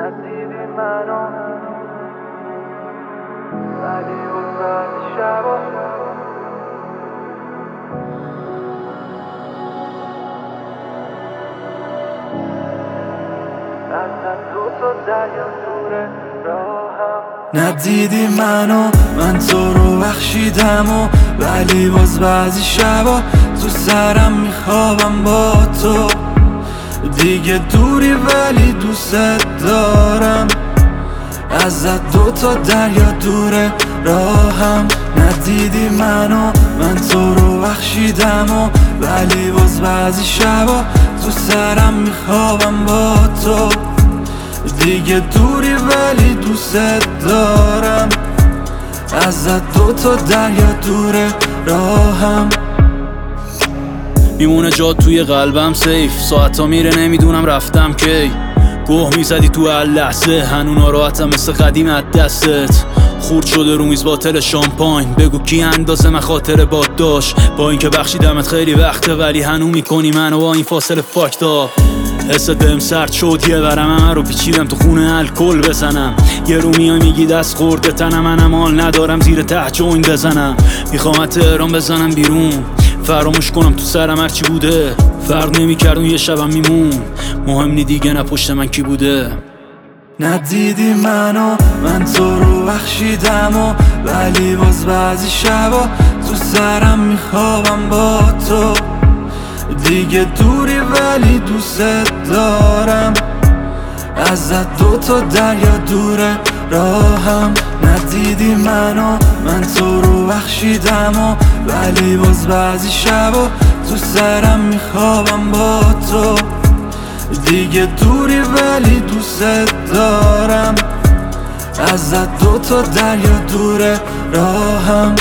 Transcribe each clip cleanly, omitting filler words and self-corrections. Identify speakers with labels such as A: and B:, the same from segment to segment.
A: ندیدی منو ولی وسط شبا از دوتا دریا دوره راهم
B: ندیدی منو من تو رو بخشیدم ولی باز بعضی شبا تو سرم میخوابم با تو دیگه دوری ولی دوست دارم ازت دوتا دریا دوره راهم ندیدی منو من تو رو بخشیدم ولی باز بعضی شبا تو سرم میخوابم با تو دیگه دوری ولی دوست دارم ازت دوتا دریا دوره راهم
C: میمونه جات توی قلبم سیف ساعتا میره نمیدونم رفتم کی گوه میزدی تو هر لحظه هنو ناراحتم مثل قدیم از دستت خورد شده رو میز باتل شامپاین بگو کی اندازه من خاطر باد داشت با اینکه بخشیدمت خیلی وقته ولی هنو میکنی منو با این فاصله فاکتا حست بهم سرد شد یه ورم من رو پیچیدم تو خونه الکل بزنم یه رو میای میگی دست خورده تنم منم حال ندارم زیر ته جوین بزنم میخوام تهران بزنم بیرون فراموش کنم تو سرم هرچی بوده فرق نمیکرد اون یه شبم میمون مهم نی دیگه نه پشت من کی بوده
B: ندیدی منو من تو رو بخشیدم ولی باز بعضی شبا تو سرم میخوابم با تو دیگه دوری ولی دوست دارم ازت دوتا دریا دوره راهم ندیدی منو من تو رو بخشیدم ولی باز بعضی شبا تو سرم میخوابم با تو دیگه دوری ولی دوست دارم ازت دوتا دریا دوره راهم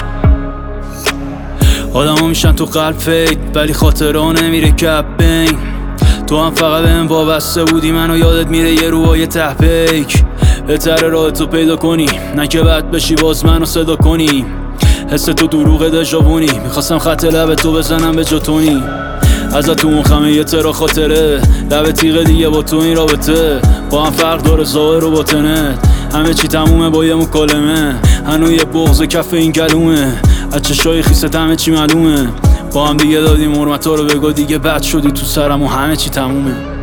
C: آدم ها میشن تو قلب فید ولی خاطره ها نمیره کپ بین تو هم فقط بهم وابسته بودی منو یادت میره یه روهای ته پیک بهتره راه تو پیدا کنی نه که بد بشی باز منو صدا کنی حس تو دروغ دژاوونی میخواستم خط لب تو بزنم به جاتونی ازت تو اون خمه یه ترا خاطره لب تیغه دیگه با تو این رابطه با هم فرق داره ظاهر و باطنت همه چی تمومه با یه مکالمه هنو یه بغض کف این گلومه از چشای خیست همه چی معلومه با هم دیگه دادیم حرمتا رو بگو دیگه بد شدی تو سرم و همه چی تمومه